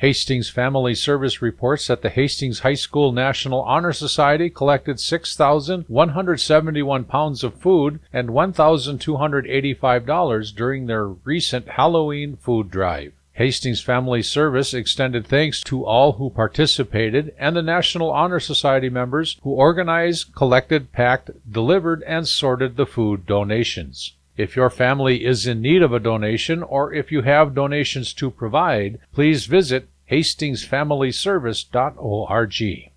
Hastings Family Service reports that the Hastings High School National Honor Society collected 6,171 pounds of food and $1,285 during their recent Halloween food drive. Hastings Family Service extended thanks to all who participated and the National Honor Society members who organized, collected, packed, delivered, and sorted the food donations. If your family is in need of a donation or if you have donations to provide, please visit HastingsFamilyService.org.